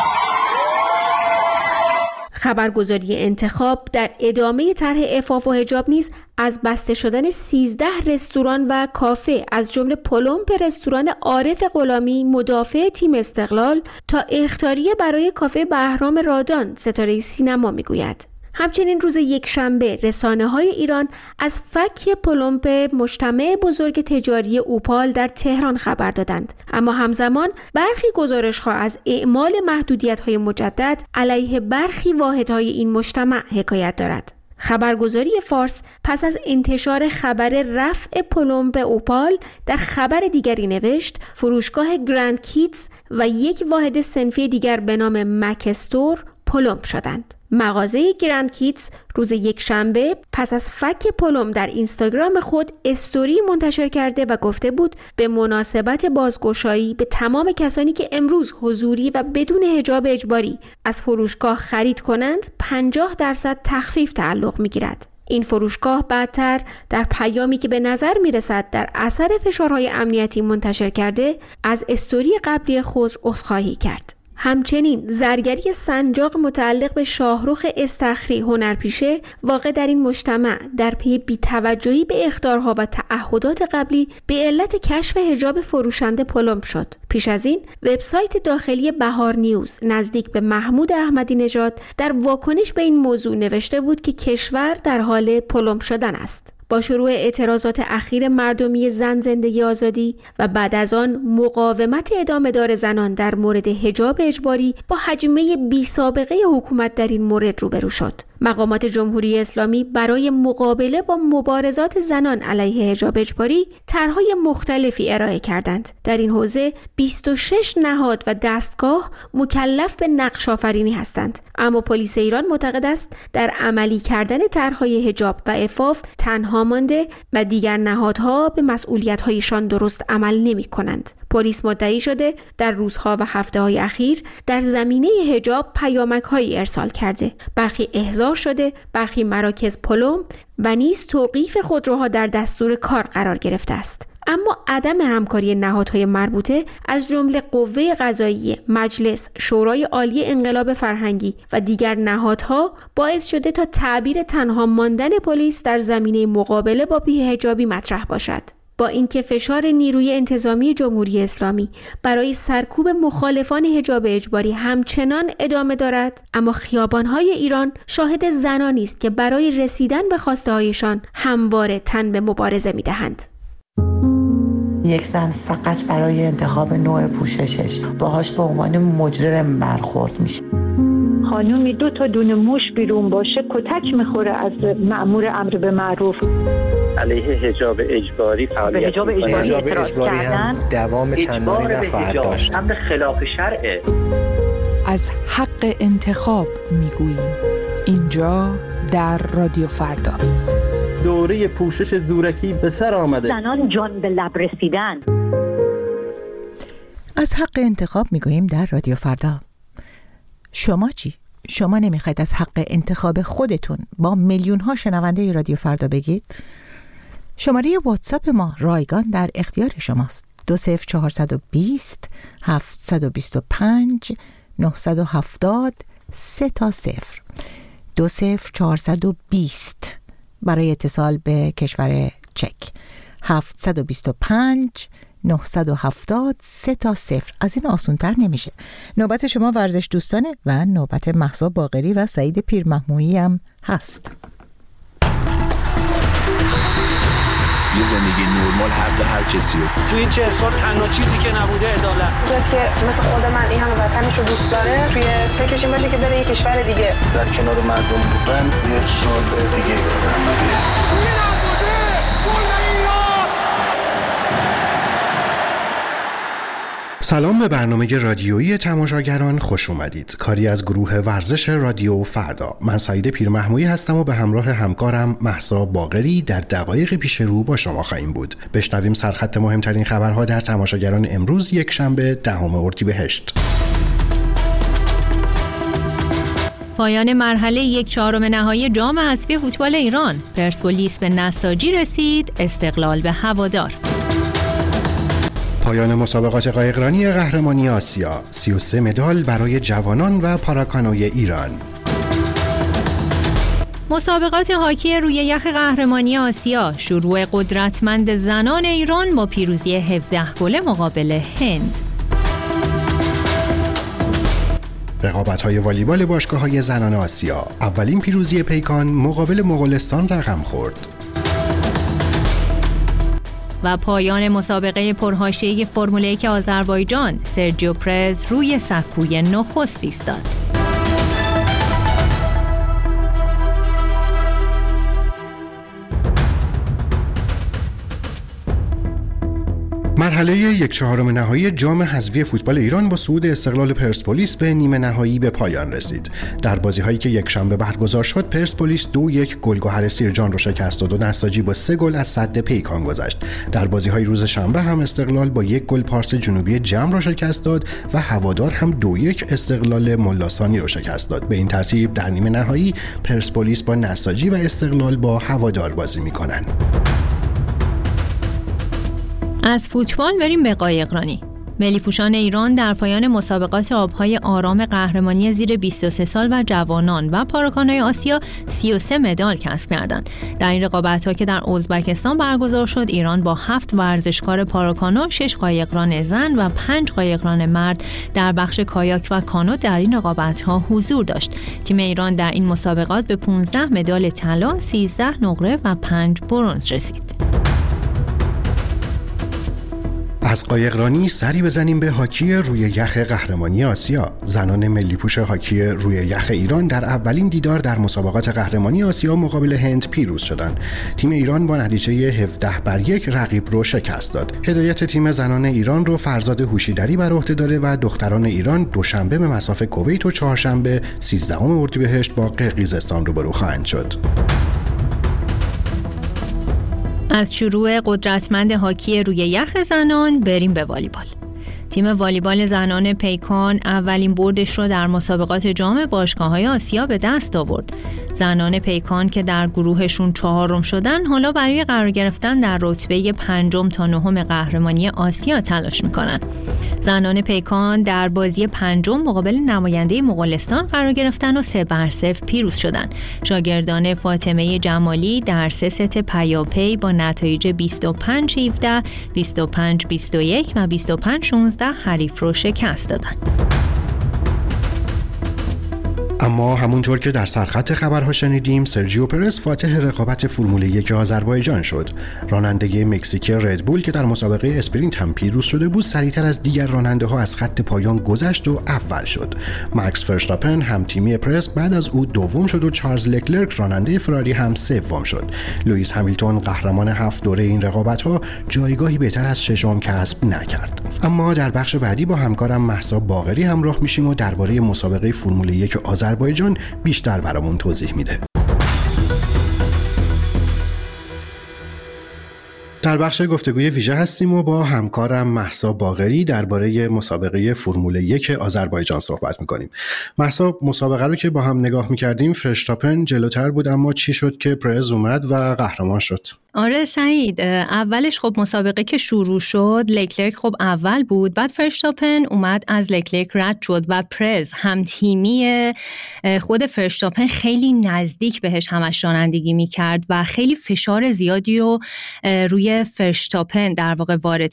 Speaker 19: خبرگزاری انتخاب در ادامه طرح عفاف و حجاب نیز از بسته شدن سیزده رستوران و کافه از جمله پلمپ رستوران عارف غلامی مدافع تیم استقلال تا اخطاریه برای کافه بهرام رادان ستاره سینما میگوید. همچنین روز یکشنبه رسانه‌های ایران از فک پلمپ مجتمع بزرگ تجاری اوپال در تهران خبر دادند، اما همزمان برخی گزارش‌ها از اعمال محدودیت‌های مجدد علیه برخی واحدهای این مجتمع حکایت دارد. خبرگزاری فارس پس از انتشار خبر رفع پلمپ اوپال در خبر دیگری نوشت فروشگاه گرند کیدز و یک واحد صنفی دیگر به نام مکستور پلمپ شدند. مغازه گرند کیدز روز یکشنبه پس از فک پلمپ در اینستاگرام خود استوری منتشر کرده و گفته بود به مناسبت بازگشایی به تمام کسانی که امروز حضوری و بدون حجاب اجباری از فروشگاه خرید کنند پنجاه درصد تخفیف تعلق می‌گیرد. این فروشگاه بعدتر در پیامی که به نظر می‌رسد در اثر فشارهای امنیتی منتشر کرده از استوری قبلی خود عذرخواهی کرد. همچنین زرگری سنجاق متعلق به شاهرخ استخری هنرپیشه واقع در این مجتمع در پی بی‌توجهی به اخطارها و تعهدات قبلی به علت کشف حجاب فروشنده پلمپ شد. پیش از این وبسایت داخلی بهار نیوز نزدیک به محمود احمدی نژاد در واکنش به این موضوع نوشته بود که کشور در حال پلمپ شدن است. با شروع اعتراضات اخیر مردمی زن زندگی آزادی و بعد از آن مقاومت ادامه دار زنان در مورد حجاب اجباری با هجمه بی سابقه حکومت در این مورد روبرو شد. مقامات جمهوری اسلامی برای مقابله با مبارزات زنان علیه حجاب اجباری طرحهای مختلفی ارائه کردند. در این حوزه بیست و شش نهاد و دستگاه مکلف به نقش آفرینی هستند، اما پلیس ایران معتقد است در عملی کردن طرحهای حجاب و عفاف تنها مانده و دیگر نهادها به مسئولیت‌هایشان درست عمل نمی‌کنند. پلیس مدعی شده در روزها و هفته‌های اخیر در زمینه حجاب پیامک‌هایی ارسال کرده. برخی احضار شده، برخی مراکز پلمپ و نیز توقیف خودروها در دستور کار قرار گرفته است. اما عدم همکاری نهادهای مربوطه از جمله قوه قضاییه، مجلس، شورای عالی انقلاب فرهنگی و دیگر نهادها باعث شده تا تعبیر تنها ماندن پلیس در زمینه مقابله با بی‌حجابی مطرح باشد. با اینکه فشار نیروی انتظامی جمهوری اسلامی برای سرکوب مخالفان حجاب اجباری همچنان ادامه دارد، اما خیابان‌های ایران شاهد زنانی است که برای رسیدن به خواسته‌هایشان همواره تن به مبارزه می‌دهند.
Speaker 4: یک زن فقط برای انتخاب نوع پوششش باهاش به عنوان مجرم برخورد میشه.
Speaker 21: خانومی دو تا دونه موش بیرون باشه کتک میخوره از مأمور امر به معروف.
Speaker 22: علیه حجاب اجباری فعالیت
Speaker 21: حجاب اجباری,
Speaker 22: حجاب
Speaker 21: اجباری
Speaker 22: هم
Speaker 13: دوام چندانی نخواهد داشت.
Speaker 22: امر خلاف شرعه.
Speaker 23: از حق انتخاب میگوییم اینجا در رادیو فردا.
Speaker 22: دوره پوشش زورکی به سر آمده.
Speaker 21: زنان جان به لب رسیدن.
Speaker 1: از حق انتخاب میگوییم در رادیو فردا. شما چی؟ شما نمیخواید از حق انتخاب خودتون با میلیون ها شنونده رادیو فردا بگید؟ شماره واتساپ ما رایگان در اختیار شماست. دو صفر چهارصد و بیست هفتصد و بیست و پنج نهصد و هفتاد سه تا صفر. دو صفر چهارصد و بیست برای اتصال به کشور چک، هفتصد و بیست و پنج نه هفت صفر سه تا صفر. از این آسان‌تر نمیشه. نوبت شما ورزش دوستانه و نوبت مهسا باقری و سعید پیرمحمویی هم هست.
Speaker 2: یه زندگی نرمال حق هر کسی رو.
Speaker 10: تو این چهل سال تنها چیزی که نبوده عدالت.
Speaker 6: کسی که مثل خود من این همه وطنش رو دوست داره توی فکرش این باشه که بره یه کشور دیگه.
Speaker 2: در کنار مردم بودن یه سال دیگه بودن.
Speaker 8: سلام به برنامه رادیویی تماشاگران، خوش اومدید. کاری از گروه ورزش رادیو فردا. من سعید پیرمحمویی هستم و به همراه همکارم مهسا باقری در دقایق پیش رو با شما خواهیم بود. بشنویم سرخط مهمترین خبرها در تماشاگران امروز یک شنبه دهم اردیبهشت.
Speaker 24: پایان مرحله یک چهارم نهایی جام حذفی فوتبال ایران. پرسپولیس به نساجی رسید، استقلال به هوادار.
Speaker 8: پایان مسابقات قایقرانی قهرمانی آسیا، سی و سه مدال برای جوانان و پاراکانوی ایران.
Speaker 24: مسابقات هاکی روی یخ قهرمانی آسیا، شروع قدرتمند زنان ایران با پیروزی هفده گل مقابل هند.
Speaker 8: رقابت‌های والیبال باشگاه‌های زنان آسیا، اولین پیروزی پیکان مقابل مغولستان رقم خورد.
Speaker 24: و پایان مسابقه پرحاشیه فرمول یک آذربایجان، سرجیو پرز روی سکوی نخست ایستاد.
Speaker 8: مرحله یک چهارم نهایی جام حذفی فوتبال ایران با صعود استقلال پرسپولیس به نیمه نهایی به پایان رسید. در بازی‌هایی که یک شنبه برگزار شد، پرسپولیس دو یک گلگهر سیرجان را شکست داد و نساجی با سه گل از سد پیکان گذشت. در بازی‌های روز شنبه هم استقلال با یک گل پارس جنوبی جم را شکست داد و هوادار هم دو یک استقلال ملاثانی را شکست داد. به این ترتیب در نیمه نهایی پرسپولیس با نساجی و استقلال با هوادار بازی می‌کنند.
Speaker 24: از فوتبال بریم به قایقرانی. ملی پوشان ایران در پایان مسابقات آبهای آرام قهرمانی زیر بیست و سه سال و جوانان و پاراکانوی آسیا سی و سه مدال کسب کردند. در این رقابت‌ها که در ازبکستان برگزار شد، ایران با هفت ورزشکار پاراکانو، شش قایقران زن و پنج قایقران مرد در بخش کایاک و کانو در این رقابت‌ها حضور داشت. تیم ایران در این مسابقات به پانزده مدال طلا، سیزده نقره و پنج برنز رسید.
Speaker 8: از قایقرانی سری بزنیم به هاکی روی یخ قهرمانی آسیا. زنان ملی پوش هاکی روی یخ ایران در اولین دیدار در مسابقات قهرمانی آسیا مقابل هند پیروز شدند. تیم ایران با نتیجه هفده بر یک رقیب رو شکست داد. هدایت تیم زنان ایران رو فرزاد هوشیدری بر عهده داره و دختران ایران دوشنبه به مصاف کویت و چهارشنبه سیزدهم اردیبهشت با قرقیزستان روبرو خواهند شد.
Speaker 24: از شروع قدرتمند هاکی روی یخ زنان بریم به والیبال. تیم والیبال زنان پیکان اولین بردش رو در مسابقات جام باشگاه‌های آسیا به دست آورد. زنان پیکان که در گروهشون چهارم شدن، حالا برای قرار گرفتن در رتبه پنجم تا نهم قهرمانی آسیا تلاش میکنن. زنان پیکان در بازی پنجم مقابل نماینده مغولستان قرار گرفتن و سه بر صفر پیروز شدن. شاگردان فاطمه جمالی در سه ست پیاپی با نتایج بیست و پنج هفده، بیست و پنج بیست و یک و بیست و پنج شانزده حریف رو شکست دادن.
Speaker 8: اما همونطور که در سرخط خبرها شنیدیم، سرجیو پرز فاتح رقابت فرمول یک آذربایجان شد. راننده مکزیکی ردبول که در مسابقه اسپرینت هم پیروز شده بود، سریعتر از دیگر راننده ها از خط پایان گذشت و اول شد. مکس فرشتاپن هم تیمی پرز بعد از او دوم شد و چارلز لکلرک راننده فراری هم سوم شد. لوئیس همیلتون قهرمان هفت دوره این رقابت ها جایگاهی بهتر از ششم کسب نکرد. اما در بخش بعدی با همکارم مهسا باقری همراه میشیم و درباره مسابقه فرمول یک آذربایجان بیشتر برامون توضیح میده. در بخش گفتگوی ویژه هستیم و با همکارم مهسا باقری درباره مسابقه فرمول یک آذربایجان صحبت میکنیم. مهسا، مسابقه رو که با هم نگاه میکردیم فرشتاپن جلوتر بود، اما چی شد که پرز اومد و قهرمان شد؟
Speaker 24: آره سعید، اولش خب مسابقه که شروع شد لکلرک خب اول بود، بعد فرشتاپن اومد از لکلرک رد شد و پرز هم تیمی خود فرشتاپن خیلی نزدیک بهش همش رانندگی میکرد و خیلی فشار زیادی رو روی فرشتاپن در واقع وارد کرد.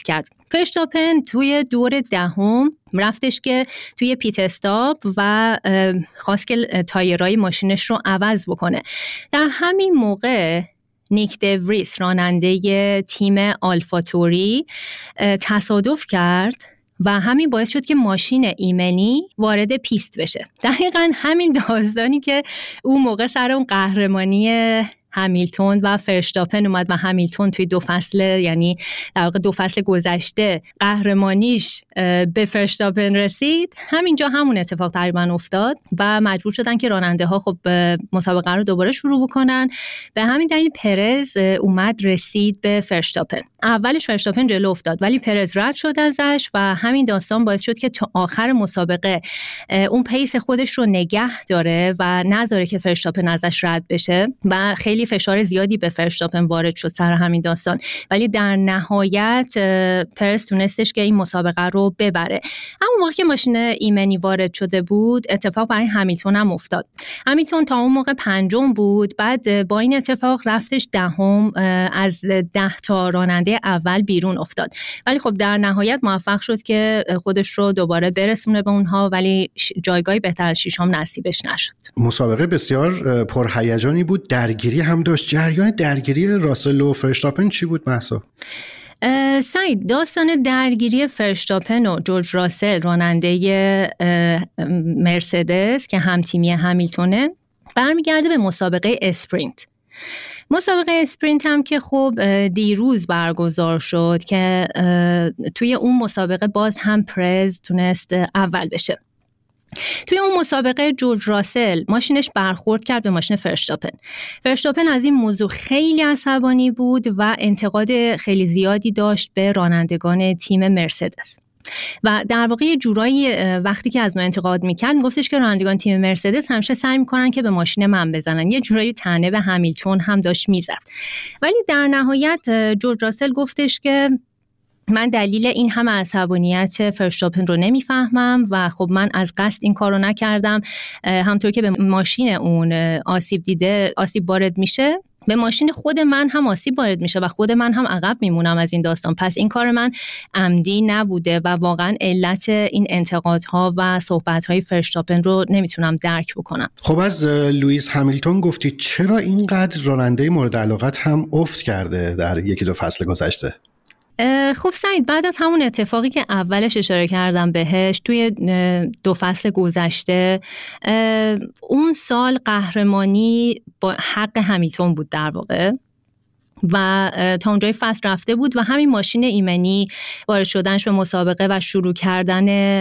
Speaker 24: فرشتاپن توی دور دهم رفتش که توی پیت استاپ و خواست که تایرهای ماشینش رو عوض بکنه. در همین موقع نیک دوریس راننده تیم آلفاتوری تصادف کرد و همین باعث شد که ماشین ایمنی وارد پیست بشه. دقیقاً همین داستانی که اون موقع سر اون قهرمانی همیلتون و فرشتاپن اومد و همیلتون توی دو فصل، یعنی در واقع دو فصل گذشته قهرمانیش به فرشتاپن رسید، همینجا همون اتفاق تقریبا افتاد و مجبور شدن که راننده ها خب مسابقه رو دوباره شروع بکنن. به همین دلیل پرز اومد رسید به فرشتاپن. اولش فرشتاپن جلو افتاد ولی پرز رد شد ازش و همین داستان باعث شد که تا آخر مسابقه اون پیس خودش رو نگه داره و نذاره که فرشتاپن ازش رد بشه و خیلی فشار زیادی به فرشتاپن وارد شد سر همین داستان، ولی در نهایت پرز تونستش که این مسابقه رو ببره. اما موقع که ماشین ایمنی وارد شده بود اتفاق برای همیلتون هم افتاد. همیلتون تا اون موقع پنجم بود، بعد با این اتفاق رفتش دهم، از ده تا راننده اول بیرون افتاد، ولی خب در نهایت موفق شد که خودش رو دوباره برسونه به اونها، ولی جایگاهی بهتر از ششم نصیبش نشد.
Speaker 8: مسابقه بسیار پرهیجانی بود، درگیری هم داشت. جریان درگیری راسل و فرشتاپن چی بود مهسا؟
Speaker 24: سعید، داستان درگیری فرشتاپن و جورج راسل راننده مرسدس که هم تیمی همیلتونه برمیگرده به مسابقه اسپرینت. مسابقه اسپرینت هم که خب دیروز برگزار شد که توی اون مسابقه باز هم پرز تونست اول بشه. توی اون مسابقه جورج راسل ماشینش برخورد کرد به ماشین فرشتاپن. فرشتاپن از این موضوع خیلی عصبانی بود و انتقاد خیلی زیادی داشت به رانندگان تیم مرسدس و در واقع یه جورایی وقتی که از نوع انتقاد میکرد میگفتش که رانندگان تیم مرسدس همیشه سعی میکنن که به ماشین من بزنن. یه جورایی طعنه به همیلتون هم داشت میزد، ولی در نهایت جورج راسل گفتش که من دلیل این همه عصبانیت فرشتاپن رو نمیفهمم و خب من از قصد این کار رو نکردم. همطور که به ماشین اون آسیب دیده آسیب وارد میشه، به ماشین خود من هم آسیب وارد میشه و خود من هم عقب میمونم از این داستان. پس این کار من عمدی نبوده و واقعا علت این انتقادها و صحبتهای فرشتاپن رو نمیتونم درک بکنم.
Speaker 8: خب از لوئیس همیلتون گفتید، چرا اینقدر راننده مورد علاقت هم افت کرده در یکی دو فصل گذشته؟
Speaker 24: خب سعید، بعد از همون اتفاقی که اولش اشاره کردم بهش توی دو فصل گذشته، اون سال قهرمانی با حق همیلتون بود در واقع و تا اونجای فصل رفته بود و همین ماشین ایمنی وارد شدنش به مسابقه و شروع کردن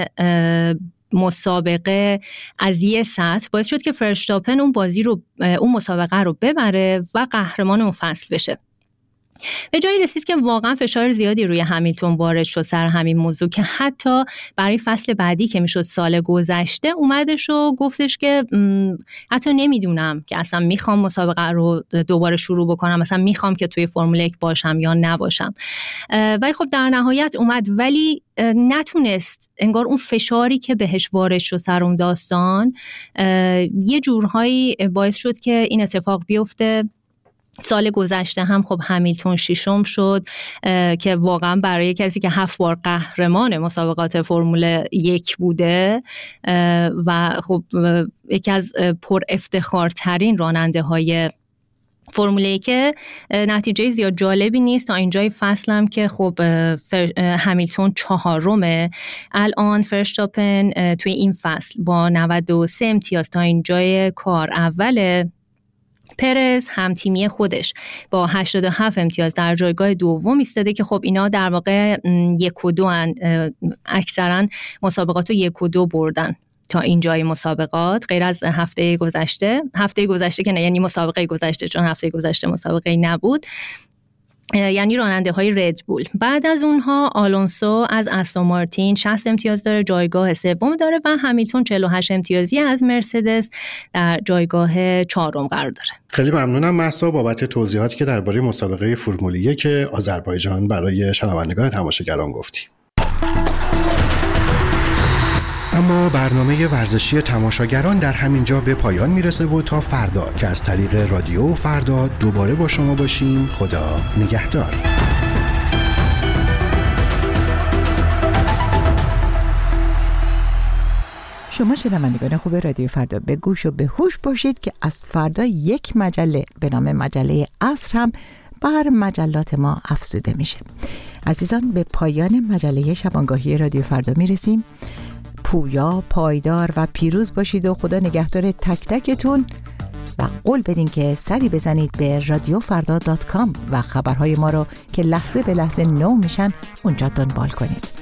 Speaker 24: مسابقه از یه سطح باعث شد که فرشتاپن اون بازی رو اون مسابقه رو ببره و قهرمان اون فصل بشه. به جایی رسید که واقعا فشار زیادی روی همیلتون وارد شد سر همین موضوع که حتی برای فصل بعدی که میشد سال گذشته اومدش و گفتش که حتی نمیدونم که اصلا میخوام مسابقه رو دوباره شروع بکنم، اصلا میخوام که توی فرمول یک باشم یا نباشم. ولی خب در نهایت اومد، ولی نتونست، انگار اون فشاری که بهش وارد شد سر اون داستان یه جورهایی باعث شد که این اتفاق بیفته. سال گذشته هم خب همیلتون ششم شد که واقعا برای کسی که هفت بار قهرمان مسابقات فرمول یک بوده و خب یکی از پر افتخارترین راننده های فرمول یک نتیجه زیاد جالبی نیست تا اینجای فصلم که خب همیلتون چهارمه الان. فرشتاپن توی این فصل با نود و سه امتیاز تا اینجای کار اوله. پرز هم تیمی خودش با هشتاد و هفت امتیاز در جایگاه دوم ایستاده که خب اینا در واقع یک و دو هن. اکثرا مسابقات رو یک و دو بردن تا اینجای مسابقات، غیر از هفته گذشته هفته گذشته که نه، یعنی مسابقه گذشته، چون هفته گذشته مسابقه نبود، یعنی راننده های ردبول. بعد از اونها آلونسو از استون مارتین شصت امتیاز داره، جایگاه سوم داره و همیلتون چهل و هشت امتیازی از مرسدس در جایگاه چهارم قرار داره.
Speaker 8: خیلی ممنونم مهسا بابت توضیحاتی که درباره مسابقه فرمول یک آذربایجان برای شنوندگان تماشاگران گفتی. اما برنامه ورزشی تماشاگران در همین جا به پایان میرسه و تا فردا که از طریق رادیو فردا دوباره با شما باشیم. خدا نگهدار.
Speaker 1: شما شنوندگان خوب رادیو فردا به گوش و به هوش باشید که از فردا یک مجله به نام مجله عصر هم بر مجلات ما افزوده میشه. عزیزان، به پایان مجله شبانگاهی رادیو فردا میرسیم. پویا، پایدار و پیروز باشید و خدا نگهدار تک تکتون و قول بدین که سری بزنید به رادیو فردا دات کام و خبرهای ما رو که لحظه به لحظه نو میشن اونجا دنبال کنید.